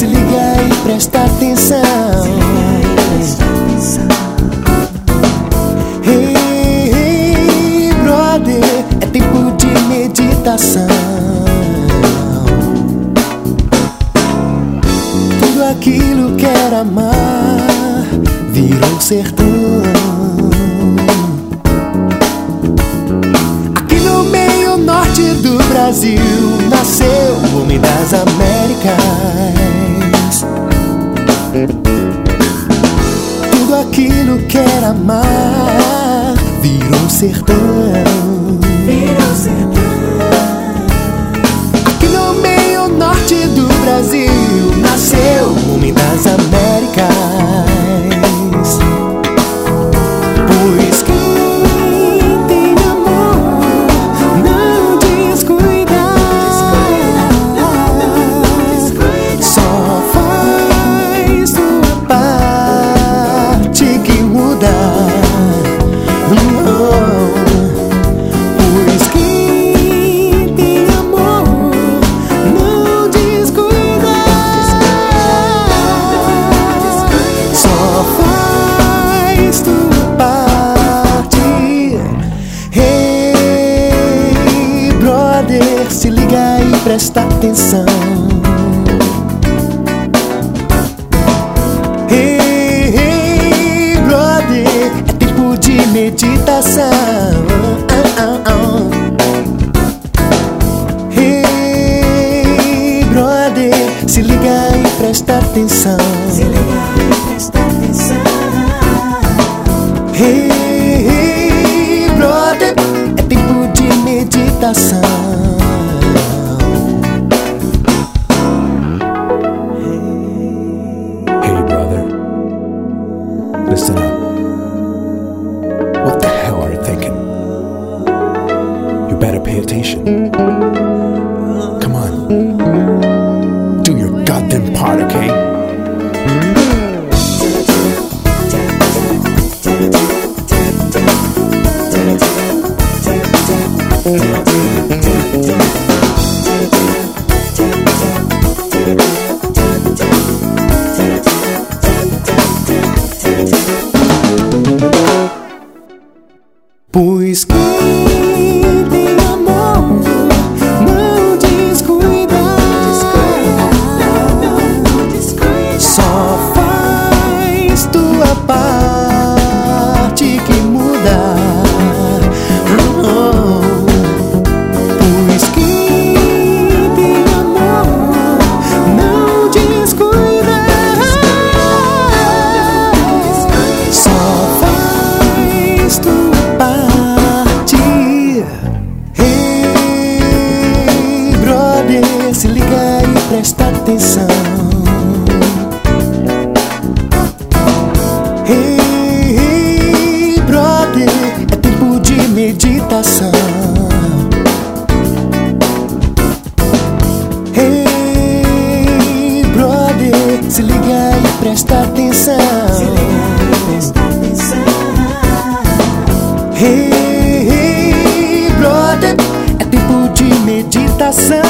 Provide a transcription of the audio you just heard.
liga e presta atenção. Hey, brother, é tempo de meditação. Tudo aquilo que era mar virou sertão. Aqui no meio norte do Brasil nasceu o homem das Américas. Tudo aquilo que era mar virou sertão. Aqui no meio norte do Brasil nasceu o homem das Américas. Pois quem tem amor não descuida, só faz sua parte que muda. Pois quem tem amor não descuida, só faz sua parte. Hey, brother, se liga e presta atenção. Hey, brother, é tempo de meditação. Hey, brother, se liga e presta atenção. Hey, brother, é tempo de meditação. Hey brother, listen up. What the hell are you thinking? You better pay attention. Come on, do your goddamn part, okay? Pois quem tem amor não descuida, só faz tua parte que muda. Pois quem tem amor não descuida, só faz tua parte. Hey, brother, se liga e presta atenção. Hey, brother, é tempo de meditação. Hey, brother, se liga e presta atenção. Hey, brother, é tempo de meditação.